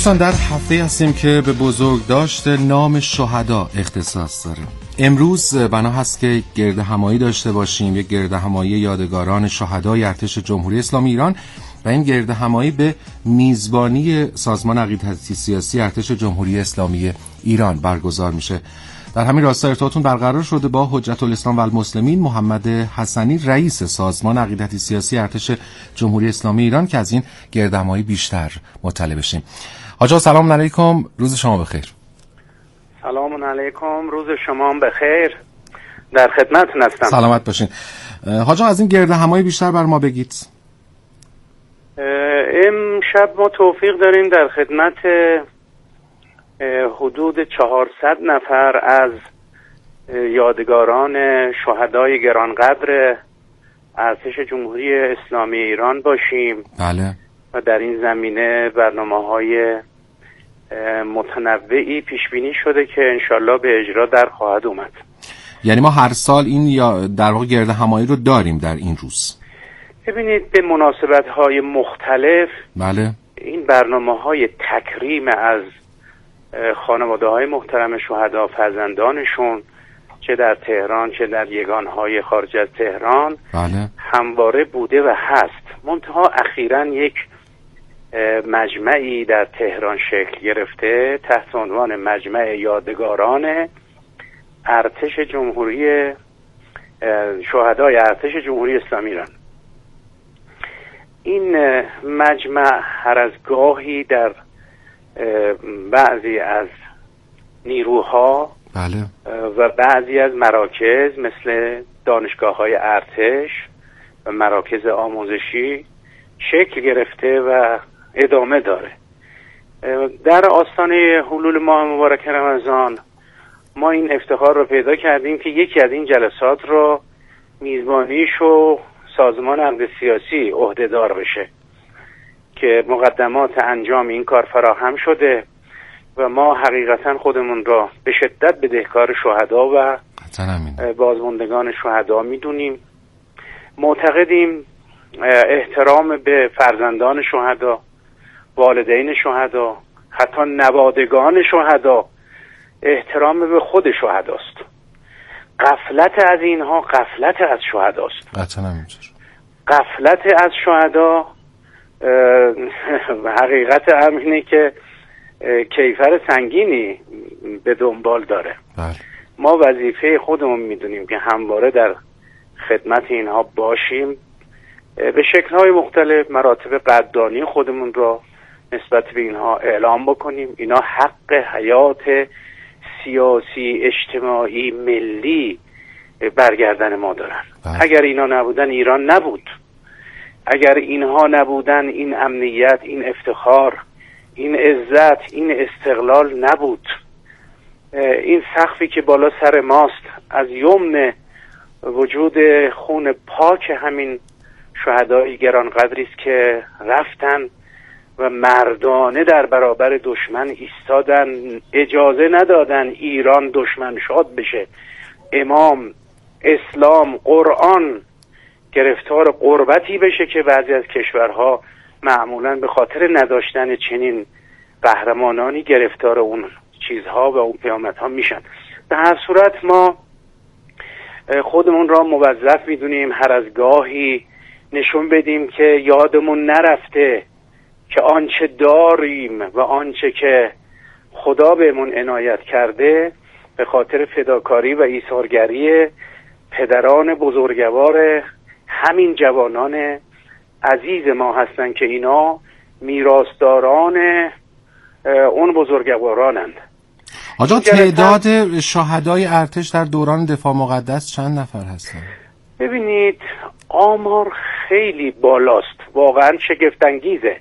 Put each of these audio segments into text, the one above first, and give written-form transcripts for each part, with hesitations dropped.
دوستان در هفته هستیم که به بزرگداشت نام شهدا اختصاص داره. امروز بنا هست که گردهمایی داشته باشیم، یک گردهمایی یادگاران شهدای ارتش جمهوری اسلامی ایران و این گردهمایی به میزبانی سازمان عقیدتی سیاسی ارتش جمهوری اسلامی ایران برگزار میشه. در همین راستا ارتباطتون برقرار شده با حجت الاسلام و المسلمین محمد حسنی، رئیس سازمان عقیدتی سیاسی ارتش جمهوری اسلامی ایران، که از این گردهمایی بیشتر مطلع بشیم. حاجا سلام علیکم، روز شما بخیر. سلام علیکم، روز شما بخیر. در خدمتتون هستم. سلامت باشین. حاجا از این گردهمایی بیشتر بر ما بگید. امشب ما توفیق داریم در خدمت حدود 400 نفر از یادگاران شهدای گرانقدر ارتش جمهوری اسلامی ایران باشیم. بله. و در این زمینه برنامه‌های متنوعی پیش بینی شده که انشالله به اجرا در خواهد اومد. یعنی ما هر سال این یا در واقع گردهمایی رو داریم در این روز؟ ببینید به مناسبت‌های مختلف بله این برنامه‌های تکریم از خانواده‌های محترم شهدا، فرزندانشون، چه در تهران چه در یگانهای خارج از تهران، بله، همواره بوده و هست. منتها اخیراً یک مجمعی در تهران شکل گرفته تحت عنوان مجمع یادگاران ارتش جمهوری شهدای ارتش جمهوری اسلامی ایران. این مجمع هر از گاهی در بعضی از نیروها بله و بعضی از مراکز مثل دانشگاه‌های ارتش و مراکز آموزشی شکل گرفته و ادامه داره. در آستانه حلول ماه مبارک رمضان ما این افتخار رو پیدا کردیم که یکی از این جلسات رو میزبانیش و سازمان عقد سیاسی عهدهدار بشه که مقدمات انجام این کار فراهم شده و ما حقیقتا خودمون را به شدت بدهکار شهدا و بازماندگان شهدا میدونیم. معتقدیم احترام به فرزندان شهدا، والدین شهدا، حتی نوادگان شهدا احترام به خود شهداست. غفلت از اینها غفلت از شهداست. غفلت از شهدا حقیقت امینه که کیفر سنگینی به دنبال داره. بله. ما وظیفه خودمون میدونیم که همواره در خدمت اینها باشیم، به شکل‌های مختلف مراتب قدردانی خودمون را نسبت به اینها اعلام بکنیم. اینا حق حیات سیاسی، اجتماعی، ملی برگردن ما دارن. اگر اینا نبودن ایران نبود. اگر اینها نبودن این امنیت، این افتخار، این عزت، این استقلال نبود. این سقفی که بالا سر ماست از یمن وجود خون پاک همین شهدای گرانقدری است که رفتن و مردانه در برابر دشمن ایستادن، اجازه ندادن ایران دشمن شاد بشه. امام، اسلام، قرآن گرفتار غربتی بشه که بعضی از کشورها معمولاً به خاطر نداشتن چنین قهرمانانی گرفتار اون چیزها و اون پیامدها میشن. به هر صورت ما خودمون را موظف میدونیم هر از گاهی نشون بدیم که یادمون نرفته که آنچه داریم و آنچه که خدا بهمون عنایت کرده به خاطر فداکاری و ایثارگری پدران بزرگوار همین جوانان عزیز ما هستند که اینا میراثداران اون بزرگوارانند. آجا تعداد شهدای ارتش در دوران دفاع مقدس چند نفر هستند؟ ببینید آمار خیلی بالاست، واقعا شگفت‌انگیزه.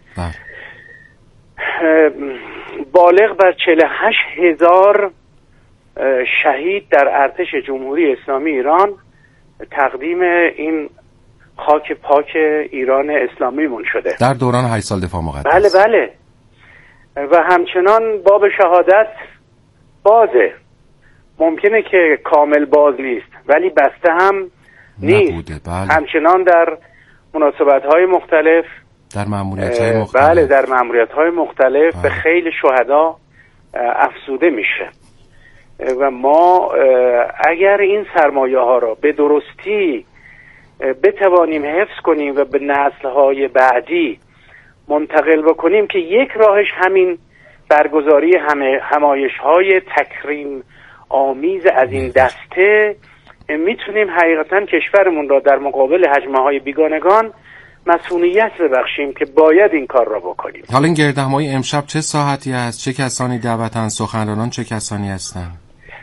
بالغ بر 48,000 شهید در ارتش جمهوری اسلامی ایران تقدیم این خاک پاک ایران اسلامیمون شده در دوران 8 سال دفاع مقدس. بله و همچنان باب شهادت بازه. ممکنه که کامل باز نیست ولی بسته هم نیست. بله. همچنان در مناسبت‌های مختلف در مأموریت‌های مختلف. بله، در مأموریت‌های مختلف به خیلی شهدا افزوده میشه و ما اگر این سرمایه ها را به درستی بتوانیم حفظ کنیم و به نسل‌های بعدی منتقل بکنیم که یک راهش همین برگزاری همایش‌های تکریم آمیز از این دسته، میتونیم حقیقتاً کشورمون را در مقابل هجمه‌های بیگانگان مسئولیت ببخشیم که باید این کار را بکنیم. حالا این گردهمایی امشب چه ساعتی است؟ چه کسانی دعوتن؟ سخنرانان چه کسانی هستند؟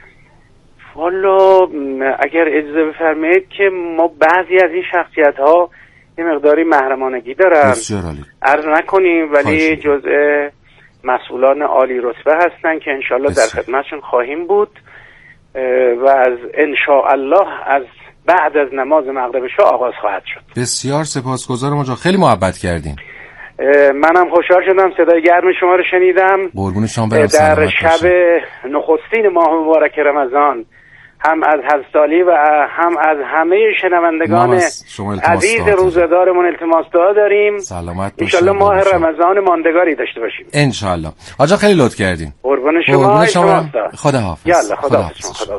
والا اگر اجازه بفرمایید که ما بعضی از این شخصیت‌ها یه مقداری محرمانگی دارن، عرض نکنیم، ولی جزء مسئولان عالی رتبه هستن که انشالله در خدمتشون خواهیم بود و از انشاءالله از بعد از نماز مغرب شاه آغاز خواهد شد. بسیار سپاسگزارم آقا، خیلی محبت کردین. منم خوشحال شدم صدای گرم شما رو شنیدم. قربون شما برم. در شب نخستین ماه مبارک رمضان هم از حضرتعالی و هم از همه شنوندگان عزیز روزدارمون التماس دعا داریم. سلامت باشید. انشالله ماه رمضان ماندگاری داشته باشیم. انشالله. آقا خیلی لطف کردین. قربون شما. خدا حافظ. یالا خدا حافظ.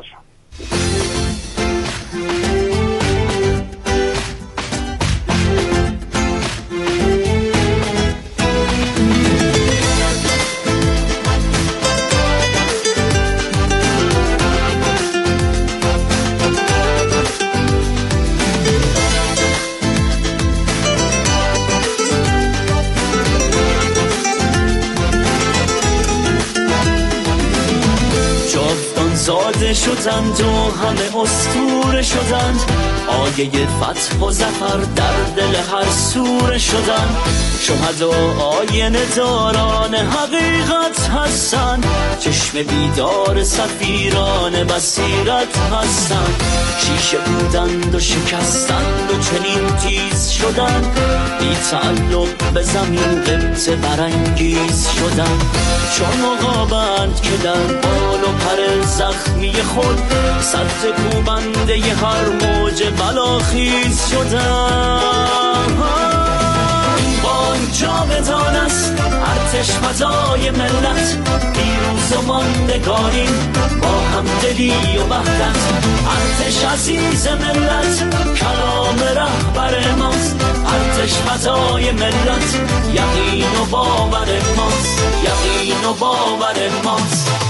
زاده شدند و همه اسطوره شدند، آیه فتح و ظفر در دل هر سوره شدند. شهدا آینه داران حقیقت هستند، چشم بیدار سفیران بصیرت هستند. شیشه بودند و شکستند و چنین تیز شدند، بی تعلق به زمین قبط برانگیز شدند. چون عقابند که در بال و پر زخمی خود سد کوبنده ی هر موج بلاخیز شدند. بانگ جاودان است ارتش فدای ملت، پیروز و ماندگاریم با همدلی و وحدت. ارتش عزیز ملت کلام رهبر ماست، ارتش فدای ملت یقین و باور ماست، یقین و باور ماست.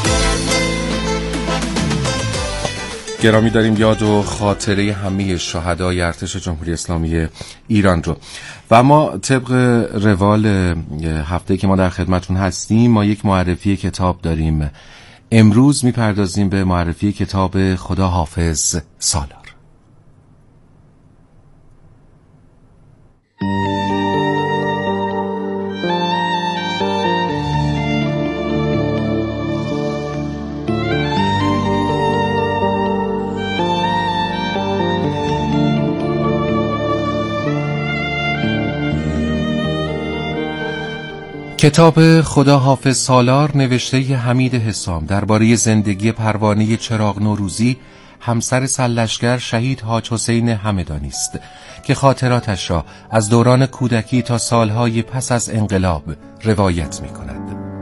گرامی داریم یاد و خاطره همه شهدای ارتش جمهوری اسلامی ایران رو و ما طبق روال هفته که ما در خدمتون هستیم ما یک معرفی کتاب داریم. امروز میپردازیم به معرفی کتاب خدا حافظ سالار. کتاب خدا حافظ سالار نوشته حمید حسام درباره زندگی پروانه چراغ نوروزی، همسر سرلشکر شهید حاج حسین همدانی است که خاطراتش را از دوران کودکی تا سالهای پس از انقلاب روایت می کند.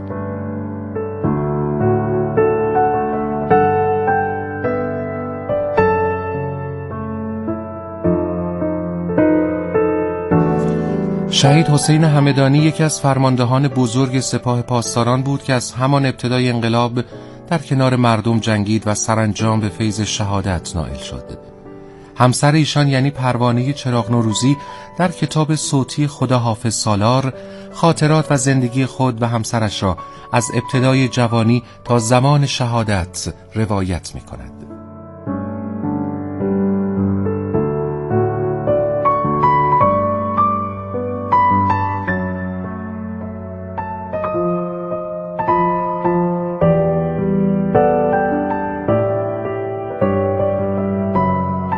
شهید حسین همدانی یکی از فرماندهان بزرگ سپاه پاسداران بود که از همان ابتدای انقلاب در کنار مردم جنگید و سرانجام به فیض شهادت نائل شد. همسر ایشان یعنی پروانه چراغ نوروزی در کتاب صوتی خدا حافظ سالار خاطرات و زندگی خود و همسرش را از ابتدای جوانی تا زمان شهادت روایت می کند.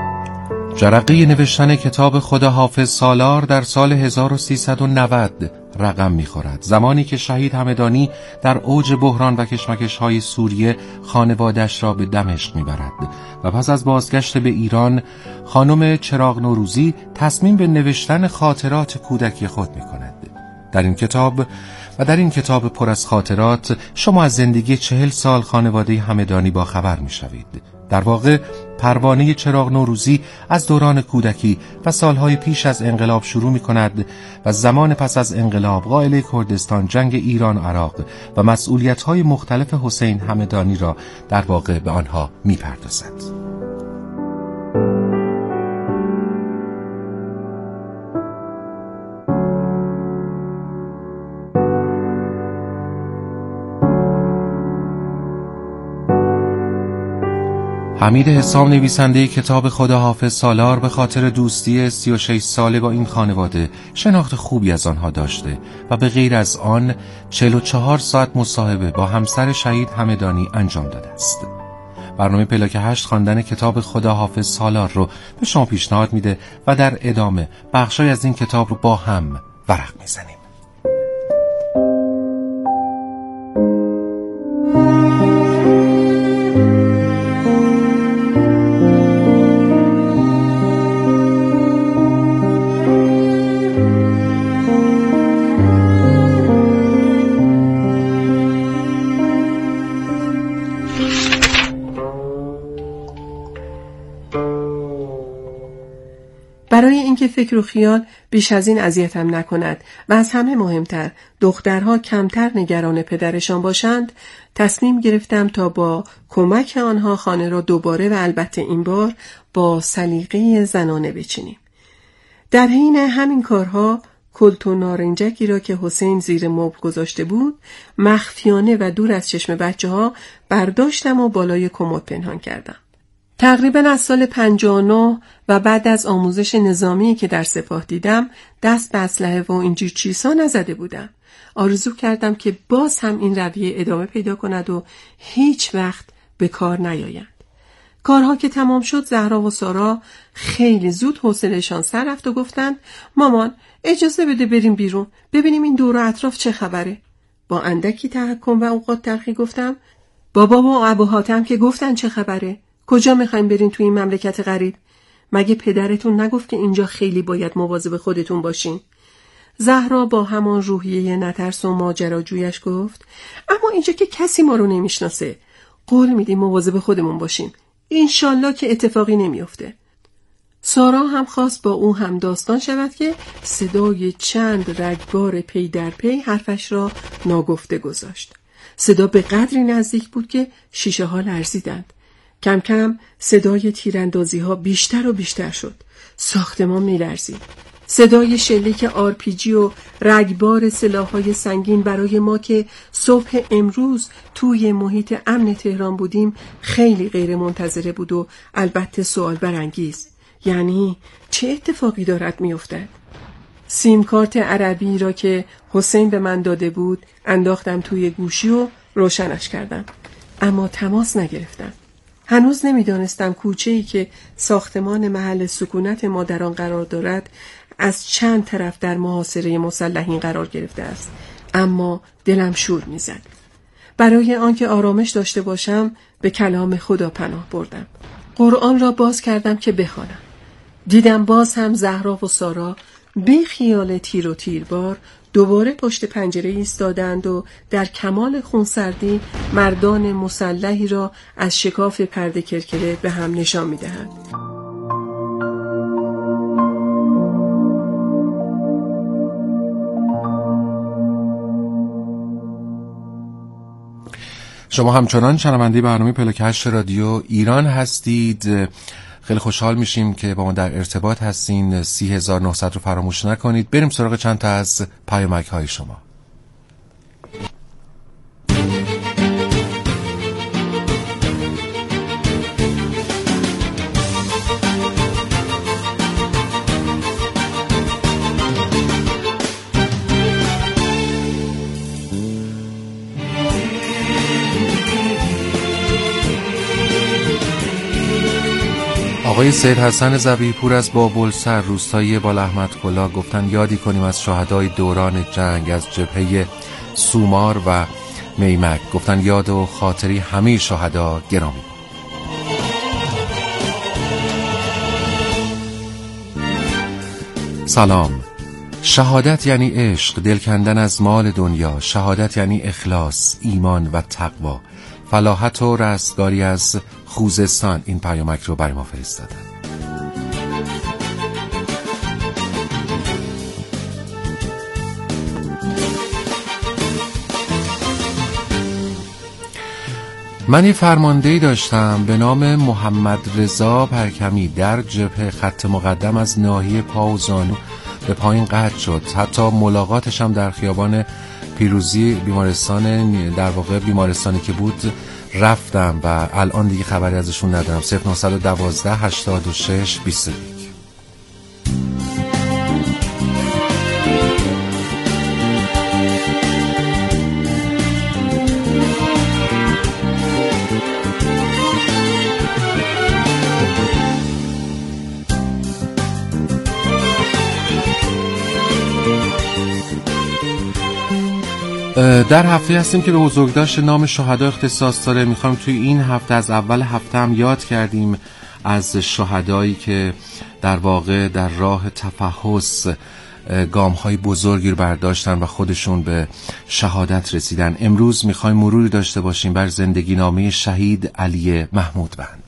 جرقه نوشتن کتاب خدا حافظ سالار در سال 1390 رقم می‌خورد. زمانی که شهید همدانی در اوج بحران و کشمکش‌های سوریه خانواده‌اش را به دمشق می‌برد و پس از بازگشت به ایران خانم چراغ نوروزی تصمیم به نوشتن خاطرات کودکی خود می‌کند. در این کتاب پر از خاطرات شما از زندگی 40 سال خانواده همدانی با خبر می‌شوید. در واقع پروانه چراغ نوروزی از دوران کودکی و سالهای پیش از انقلاب شروع می‌کند و زمان پس از انقلاب، قائله کردستان، جنگ ایران و عراق و مسئولیت‌های مختلف حسین همدانی را در واقع به آنها می‌پردازد. حمید حسام نویسنده کتاب خداحافظ سالار به خاطر دوستی 36 ساله با این خانواده شناخت خوبی از آنها داشته و به غیر از آن 44 ساعت مصاحبه با همسر شهید همدانی انجام داده است. برنامه پلاک 8 خواندن کتاب خداحافظ سالار رو به شما پیشنهاد میده و در ادامه بخشای از این کتاب رو با هم ورق میزنیم. برای اینکه فکر و خیال بیش از این اذیتم نکند و از همه مهمتر دخترها کمتر نگران پدرشان باشند، تصمیم گرفتم تا با کمک آنها خانه را دوباره و البته این بار با سلیقه زنانه بچینیم. در حین همین کارها کلت و نارنجکی را که حسین زیر مبل گذاشته بود مخفیانه و دور از چشم بچه‌ها برداشتم و بالای کمد پنهان کردم. تقریباً از سال 59 و بعد از آموزش نظامی که در سپاه دیدم دست به اسلحه و اینجور چیزها نزده بودم. آرزو کردم که باز هم این رویه ادامه پیدا کند و هیچ وقت به کار نیایند. کارها که تمام شد زهرا و سارا خیلی زود حوصله‌شان سر رفت و گفتند مامان اجازه بده بریم بیرون ببینیم این دور و اطراف چه خبره. با اندکی تحکم و اوقات تلخی گفتم بابا و ابو حاتم که گفتن چه خبره؟ کجا میخوایم برین توی این مملکت غریب؟ مگه پدرتون نگفت که اینجا خیلی باید مواظب خودتون باشین؟ زهرا با همان روحیه نترس و ماجراجویش گفت اما اینجا که کسی ما رو نمیشناسه. قول میدیم مواظب خودمون باشیم. انشالله که اتفاقی نمیفته. سارا هم خواست با او هم داستان شود که صدای چند رگبار پی در پی حرفش را ناگفته گذاشت. صدا به قدری نزدیک بود که شیشه ها لرزیدند. کم کم صدای تیراندازی ها بیشتر و بیشتر شد. ساختمان می لرزید. صدای شلیک RPG و رگبار سلاح‌های سنگین برای ما که صبح امروز توی محیط امن تهران بودیم خیلی غیر منتظره بود و البته سوال برانگیز. یعنی چه اتفاقی دارد می افتد؟ سیم کارت عربی را که حسین به من داده بود انداختم توی گوشی و روشنش کردم. اما تماس نگرفتم. هنوز نمیدانستم کوچه‌ای که ساختمان محل سکونت ما در آن قرار دارد از چند طرف در محاصره مسلحین قرار گرفته است، اما دلم شور می‌زد. برای آنکه آرامش داشته باشم به کلام خدا پناه بردم. قرآن را باز کردم که بخوانم. دیدم باز هم زهرا و سارا بی خیال تیر و تیربار دوباره پشت پنجره ایستادند و در کمال خونسردی مردان مسلحی را از شکاف پرده کرکره به هم نشان می‌دهند. شما همچنان شنونده برنامه پلاک 8 رادیو ایران هستید. خیلی خوشحال میشیم که با ما در ارتباط هستین. 30900 رو فراموش نکنید. بریم سراغ چند تا از پیامک های شما. آقای سید حسن ذبیح‌پور از بابلسر روستایی بالاحمد کلا گفتن یادی کنیم از شهدای دوران جنگ از جبهه سومار و میمک. گفتن یاد و خاطری همه شهدا گرامی. سلام. شهادت یعنی عشق، دل کندن از مال دنیا. شهادت یعنی اخلاص، ایمان و تقوا. فلاحت و رستگاری از خوزستان این پیامک رو برای ما فرستادن. من یه فرماندهی داشتم به نام محمد رضا پرکمی. در جبهه خط مقدم از ناحیه پا و زانو به پایین قطع شد. حتی ملاقاتش هم در خیابان پیروزی بیمارستان، در واقع بیمارستانی که بود رفتم و الان دیگه خبری ازشون ندارم. 0912 86 21. در هفته هستیم که به بزرگداشت نام شهدا اختصاص داره. میخوام توی این هفته از اول هفته هم یاد کردیم از شهدایی که در واقع در راه تفحص گام‌های بزرگی رو برداشتن و خودشون به شهادت رسیدن. امروز میخوایم مروری داشته باشیم بر زندگی نامه شهید علی محمود بند.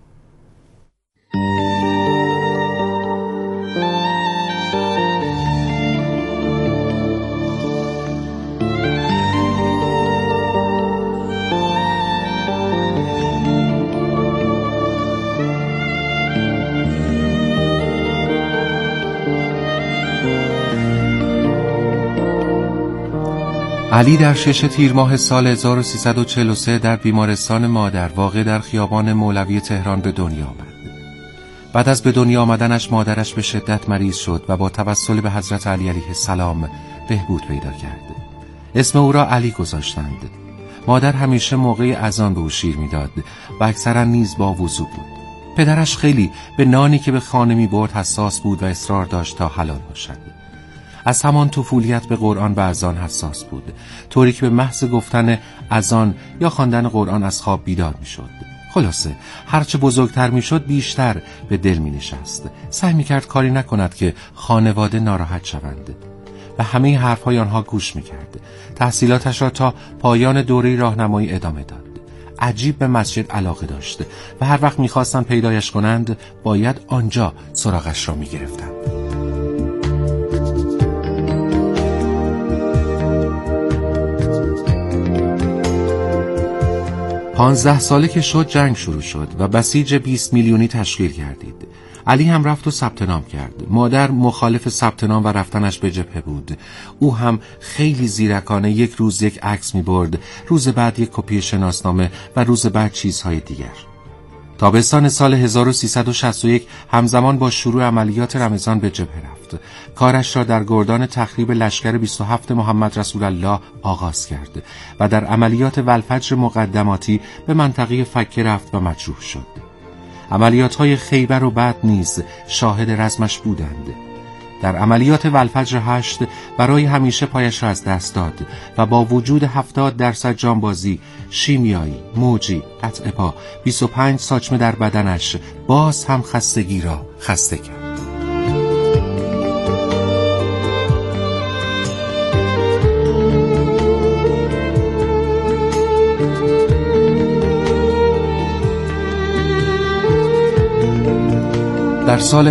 علی در 6 تیر ماه سال 1343 در بیمارستان مادر واقع در خیابان مولوی تهران به دنیا آمد. بعد از به دنیا آمدنش مادرش به شدت مریض شد و با توسل به حضرت علی علیه السلام بهبود پیدا کرد. اسم او را علی گذاشتند. مادر همیشه موقع اذان به او شیر میداد و اکثرا نیز با وضو بود. پدرش خیلی به نانی که به خانه می برد حساس بود و اصرار داشت تا حلال باشد. از همان طفولیت به قرآن و اذان حساس بود، طوری که به محض گفتن اذان یا خواندن قرآن از خواب بیدار می شد. خلاصه هرچه بزرگتر می شد بیشتر به دل می نشست. سعی می کرد کاری نکند که خانواده ناراحت شوند. به همه حرفهای آنها گوش می کرد. تحصیلاتش را تا پایان دوره راهنمایی ادامه داد. عجیب به مسجد علاقه داشت و هر وقت می خواستن پیدایش کنند باید آنجا سراغش را می گرفتند. 15 ساله که شد جنگ شروع شد و بسیج 20 میلیونی تشکیل کردید. علی هم رفت و ثبت نام کرد. مادر مخالف ثبت نام و رفتنش به جبهه بود. او هم خیلی زیرکانه یک روز یک عکس می برد، روز بعد یک کپی شناسنامه و روز بعد چیزهای دیگر. تابستان سال 1361 همزمان با شروع عملیات رمضان به جبهه رفت. کارش را در گردان تخریب لشکر 27 محمد رسول الله آغاز کرد و در عملیات والفجر مقدماتی به منطقه فکه رفت و مجروح شد. عملیات‌های خیبر و بعد نیز شاهد رزمش بودند. در عملیات والفجر 8 برای همیشه پایش را از دست داد و با وجود 70% جانبازی، شیمیایی، موجی، قطع پا، 25 ساچمه در بدنش باز هم خستگی را خسته کرد. در سال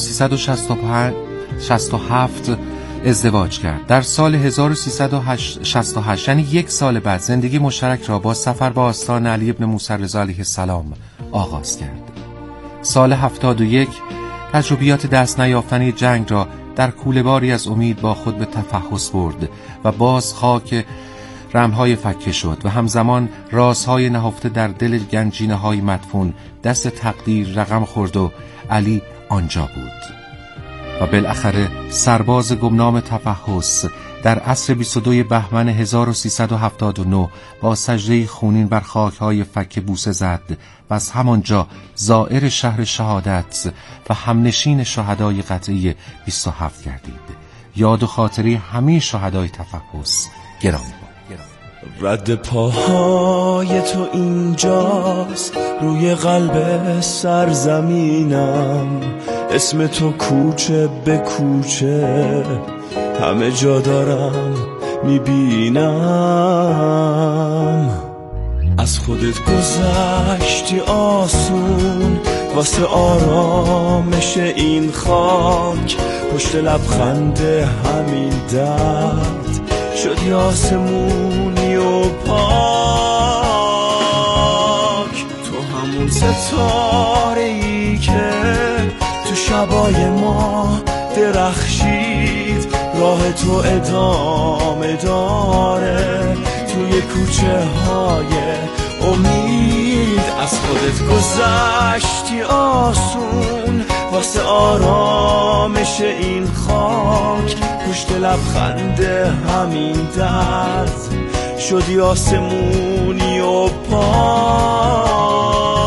1367 ازدواج کرد. در سال 1368 یعنی یک سال بعد زندگی مشترک را با سفر به آستان علی ابن موسی رضا علیه السلام آغاز کرد. سال 71 تجربیات دست نیافتنی جنگ را در کوله‌باری از امید با خود به تفحص برد و باز خاک رمهای فکه شد و همزمان رازهای نهفته در دل گنجینه‌های مدفون دست تقدیر رقم خورد و علی آنجا بود و بالاخره سرباز گمنام تفحص در عصر 22 بهمن 1379 با سجده خونین بر خاک‌های فک بوسه زد و از همانجا زائر شهر شهادت و همنشین شهدای قطعی 27 گردید. یاد و خاطره همه شهدای تفحص گرامی باد. رد پاهای تو اینجاست روی قلب سرزمینم، اسم تو کوچه به کوچه همه جا دارم میبینم. از خودت گذشتی آسون واسه آرامش این خاک، پشت لبخند همین درد شدی آسمونی و پاک. تو همون ستاره ای که تو شبای ما درخشید، راه تو ادامه داره توی کوچه های امید. از خودت گذشتی آسون واسه آرامش این خاک، پشت لبخند همین درد شدی آسمونی و پاک.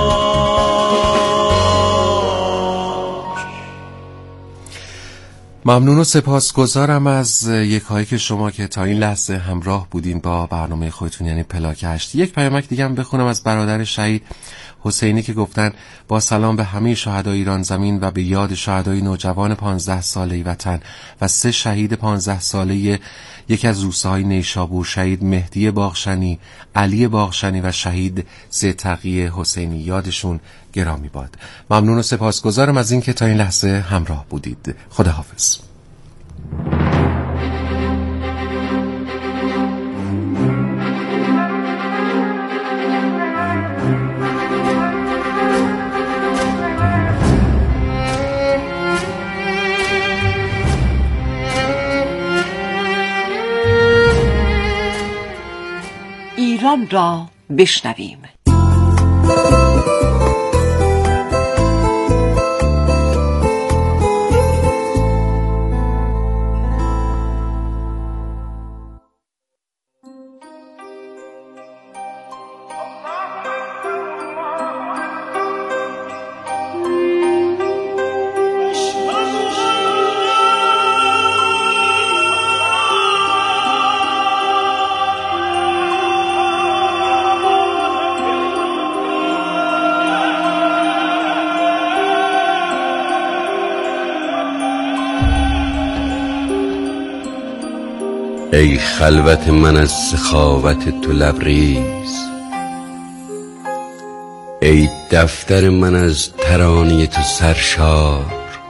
ممنون و سپاسگزارم از یکایی که شما که تا این لحظه همراه بودین با برنامه خودتون، یعنی پلاک 8. یک پیامک دیگه هم بخونم از برادر شهید حسینی که گفتن با سلام به همه شهدای ایران زمین و به یاد شهدای نوجوان 15 ساله وطن و 3 شهید 15 ساله یکی از روستاهای نیشابور، شهید مهدی باغشنی، علی باغشنی و شهید زتقی حسینی. یادشون گرامی باد. ممنون و سپاسگزارم از این که تا این لحظه همراه بودید. خداحافظ. ایران را بشنویم. ای خلوت من از سخاوت تو لبریز، ای دفتر من از ترانه تو سرشار.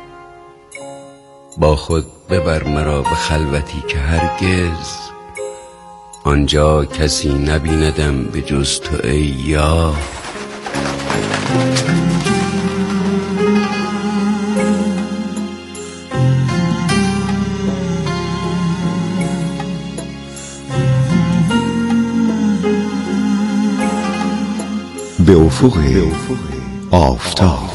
با خود ببر مرا به خلوتی که هرگز آنجا کسی نبیندم به جز تو ای یار. به افق آفتاب.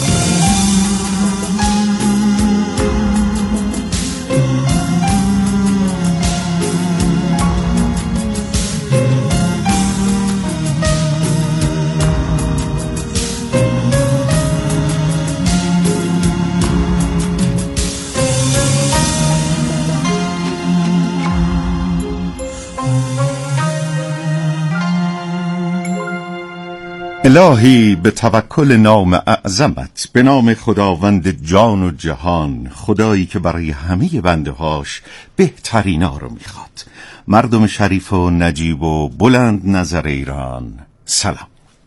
الهی به توکل نام اعظمت، به نام خداوند جان و جهان، خدایی که برای همه بنده هاش بهترینا رو میخواد. مردم شریف و نجیب و بلند نظر ایران، سلام.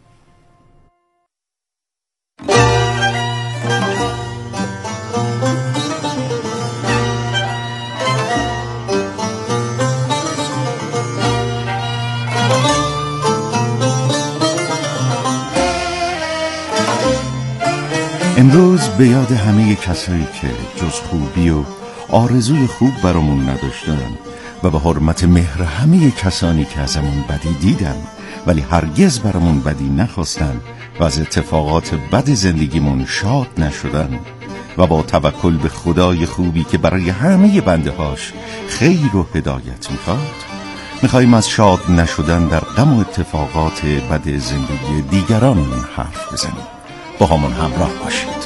امروز به یاد همه کسایی که جز خوبی و آرزوی خوب برامون نداشتن و به حرمت مهر همه کسانی که ازمون بدی دیدن ولی هرگز برامون بدی نخواستن و از اتفاقات بد زندگیمون شاد نشدن، و با توکل به خدای خوبی که برای همه بنده هاش خیر و هدایت میخواد، میخواییم از شاد نشدن در غم و اتفاقات بد زندگی دیگرانمون حرف بزنیم. با همون همراه باشید.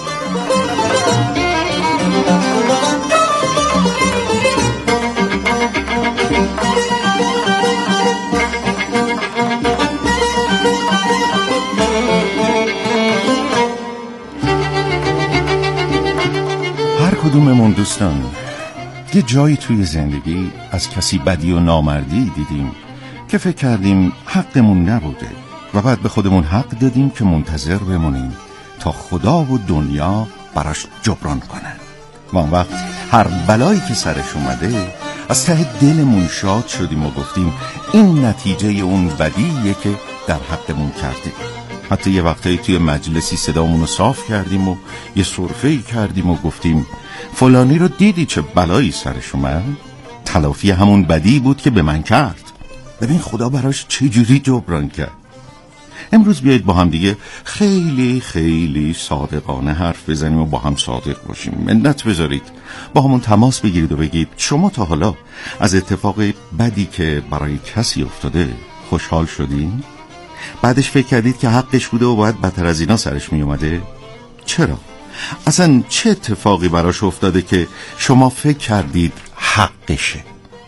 هر کدوممون دوستان یه جایی توی زندگی از کسی بدی و نامردی دیدیم که فکر کردیم حقمون نبوده و بعد به خودمون حق دادیم که منتظر بمونیم تا خدا و دنیا براش جبران کنن. و اون وقت هر بلایی که سرش اومده از ته دلمون شاد شدیم و گفتیم این نتیجه اون بدیه که در حقمون کرده. حتی یه وقتایی توی مجلسی صدامونو صاف کردیم و یه سرفه‌ای کردیم و گفتیم فلانی رو دیدی چه بلایی سرش اومد؟ تلافی همون بدی بود که به من کرد. ببین خدا براش چجوری جبران کرد. امروز بیایید با هم دیگه خیلی خیلی صادقانه حرف بزنیم و با هم صادق باشیم. منت بذارید با همون تماس بگیرید و بگید شما تا حالا از اتفاق بدی که برای کسی افتاده خوشحال شدین؟ بعدش فکر کردید که حقش بوده و باید بدتر از اینا سرش می اومده؟ چرا؟ اصلا چه اتفاقی براش افتاده که شما فکر کردید حقشه؟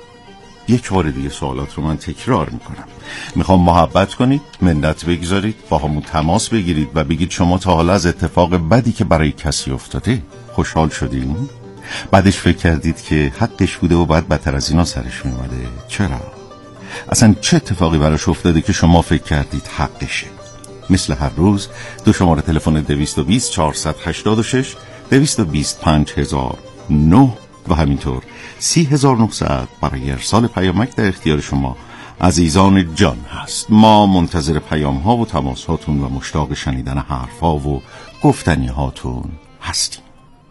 یک بار دیگه سوالات رو من تکرار میکنم. میخوام محبت کنید، منت بگذارید، با همون تماس بگیرید و بگید شما تا حالا از اتفاق بدی که برای کسی افتاده خوشحال شدین؟ بعدش فکر کردید که حقش بوده و باید بدتر از اینا سرش میومده؟ چرا؟ اصلا چه اتفاقی براش افتاده که شما فکر کردید حقشه؟ مثل هر روز دو شماره تلفن 220 486 220 5009 و همینطور 30900 برای ارسال پیامک در اختیار شما عزیزان جان هست. ما منتظر پیام ها و تماس هاتون و مشتاق شنیدن حرف ها و گفتنی هاتون هستیم.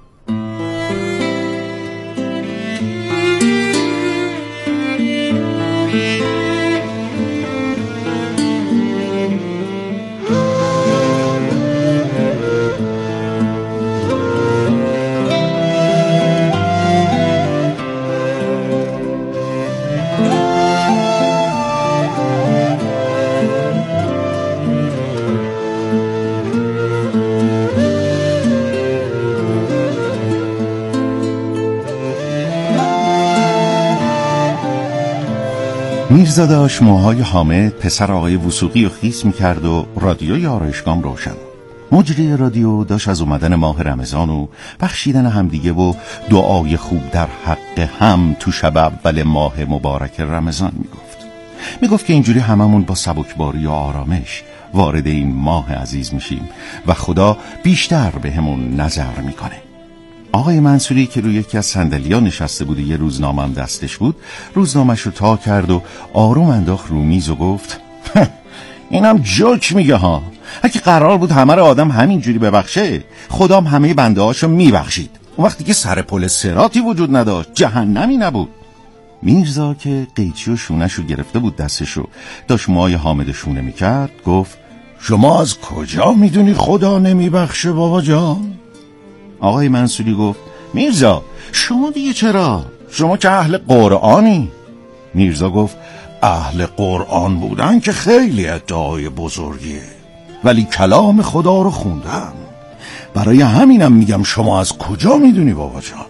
میرزا داشت موهای حامد پسر آقای وثوقی رو خیس میکرد و رادیوی آرایشگام روشن. مجری رادیو داشت از اومدن ماه رمضان و بخشیدن همدیگه و دعای خوب در حق هم تو شب اول ماه مبارک رمضان میگفت که اینجوری هممون با سبکباری و آرامش وارد این ماه عزیز میشیم و خدا بیشتر به همون نظر میکنه. آقای منصوری که روی یکی از صندلی‌ها نشسته بود و یه روزنامه هم دستش بود، روزنامه‌ش رو تا کرد و آروم انداخت رو میز و گفت اینم جوک میگه ها. اگه قرار بود همه رو آدم همینجوری ببخشه، خدام همه بنده هاشو میبخشید. اون وقتی که سر پل صراطی وجود نداشت، جهنمی نبود. میرزا که قیچی و شونش رو گرفته بود دستشو داشت موهای حامد شونه میکرد گفت شما از کجا میدونی خدا نمیبخشه بابا جان؟ آقای منصوری گفت میرزا شما دیگه چرا؟ شما که اهل قرآنی. میرزا گفت اهل قرآن بودن که خیلی ادعای بزرگیه، ولی کلام خدا رو خوندم. برای همینم میگم شما از کجا میدونی بابا جان؟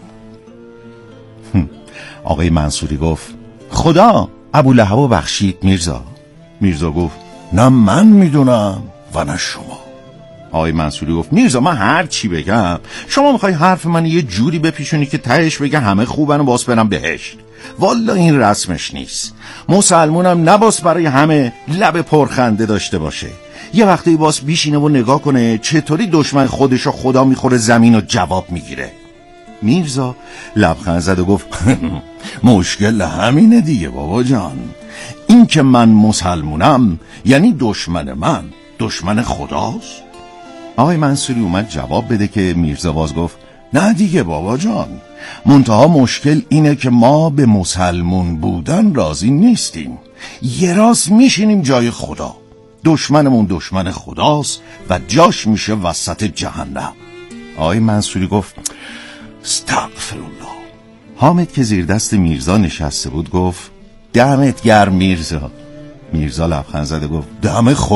آقای منصوری گفت خدا ابولهب بخشید میرزا. میرزا گفت نه من میدونم و نه شما. آقای منصوری گفت میرزا من هر چی بگم شما میخوای حرف من یه جوری بپیشونی که تهش بگه همه خوبن و باز برم بهشت. والا این رسمش نیست. مسلمونم نباس برای همه لب پرخنده داشته باشه. یه وقتی باز بیشینه و نگاه کنه چطوری دشمن خودشو خدا میخوره زمین و جواب میگیره. میرزا لبخند زد و گفت مشکل همینه دیگه بابا جان. این که من مسلمونم یعنی دشمن من دشمن خداست؟ آقای منصوری اومد جواب بده که میرزا باز گفت نه دیگه بابا جان، منتها مشکل اینه که ما به مسلمون بودن راضی نیستیم. یه راست میشینیم جای خدا. دشمنمون دشمن خداست و جاش میشه وسط جهنم. آقای منصوری گفت استغفرالله. حامد که زیر دست میرزا نشسته بود گفت دمت گرم میرزا. میرزا لبخند زد و گفت دم خود